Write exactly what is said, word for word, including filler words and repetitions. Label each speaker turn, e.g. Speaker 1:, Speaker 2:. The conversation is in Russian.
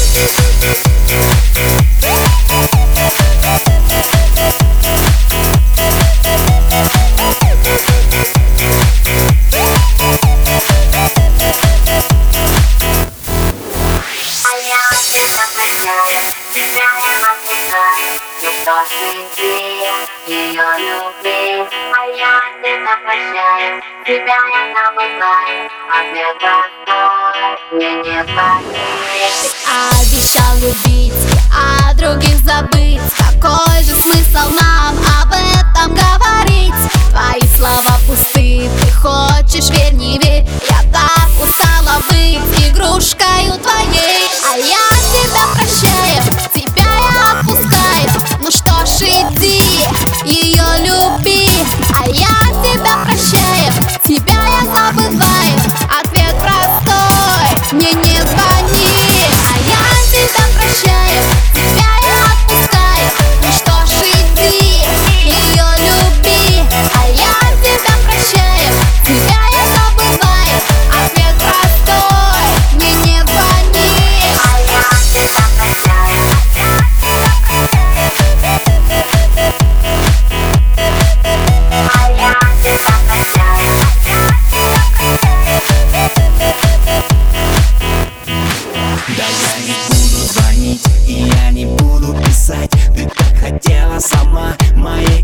Speaker 1: Ее люби, а я тебя прощаю, тебя я забываю, ответ простой, мне не звони.
Speaker 2: Обещал любить, а других забыть. Какой же смысл нам об этом говорить? Твои слова пусты, ты хочешь верь, не верь. Я так устала быть игрушкою твоей. А я тебя прощаю, тебя я отпускаю. Ну что ж, иди, ее люби. А я тебя прощаю, тебя я забываю. Ответ простой, мне не звони. А я тебя прощаю, тебя я отпускаю. Ну что ж, иди, ее люби. А я тебя прощаю, тебя я забываю. Ответ простой, мне не звони.
Speaker 1: А я тебя прощаю, я тебя прощаю. А я тебя прощаю, я тебя прощаю.
Speaker 3: Да я не буду звонить, и я не буду писать. Ты так хотела сама моей